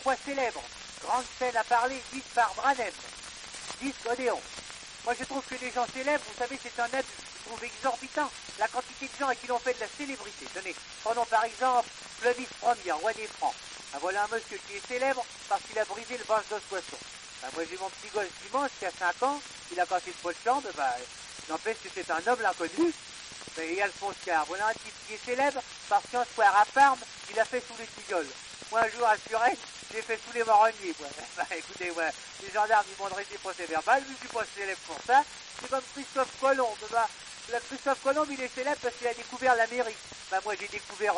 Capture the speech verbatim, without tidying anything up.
fois célèbre. Grande scène à parler, dite par Branem. Disque Odéon. Moi je trouve que les gens célèbres, vous savez, c'est un abus. Je trouve exorbitant la quantité de gens à qui l'on fait de la célébrité. Tenez, prenons par exemple Clovis Ier, roi des Francs. Ben, voilà un monsieur qui est célèbre parce qu'il a brisé le vase d'Ossoisson. Ben, moi j'ai mon petit gosse dimanche qui a cinq ans, il a cassé le pot de chambre, ben, n'empêche que c'est un noble inconnu. Ben, il y a Alphonse Carr. Voilà un type qui est célèbre parce qu'un soir à Parme, il a fait sous les tilleuls. Moi un jour à Suresnes, j'ai fait sous les marronniers. Ben, écoutez, ouais, les gendarmes ils m'ont dressé procès verbal, je suis pas célèbre pour ça. C'est comme Christophe Colomb. Ben, Christophe Colomb il est célèbre parce qu'il a découvert l'Amérique. Ben, moi j'ai découvert